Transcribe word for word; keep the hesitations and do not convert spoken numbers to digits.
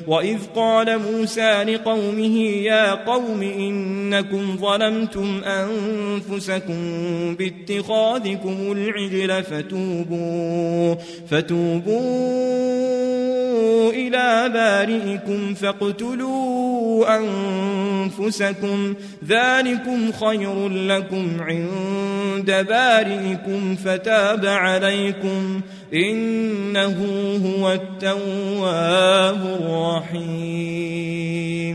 وإذ قال موسى لقومه يا قوم إنكم ظلمتم أنفسكم باتخاذكم العجل فتوبوا, فتوبوا إلى بارئكم فاقتلوا أنفسكم ذلكم خير لكم عند بارئكم فتاب عليكم إنه هو التواب الرحيم.